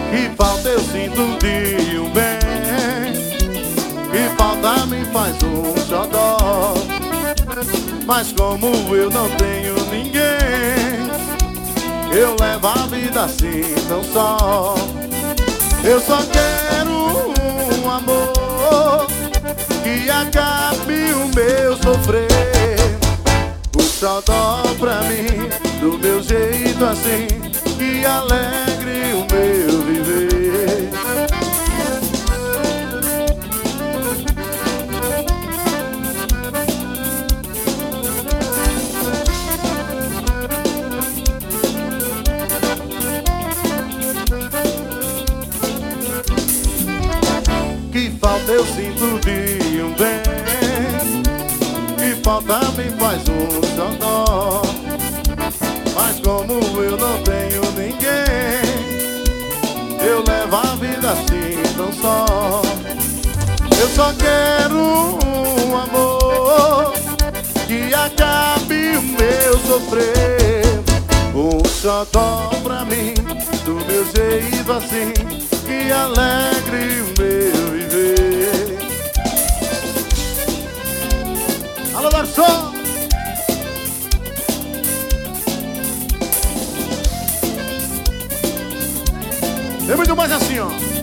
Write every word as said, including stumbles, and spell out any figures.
Que falta eu sinto de um bem, que falta me faz um xodó. Mas como eu não tenho ninguém, eu levo a vida assim tão só. Eu só quero um amor que acabe o meu sofrer. Um xodó pra mim, do meu jeito assim, que alegre o meu viver. Que falta eu sinto de um bem, que falta me faz um xodó. Mas como eu não tenho ninguém, eu levo a vida assim tão só. Eu só quero um amor que acabe o meu sofrer. Um xodó pra mim, do meu jeito assim, que alegre o meu viver. Alô, garçom! Tem muito mais assim, ó.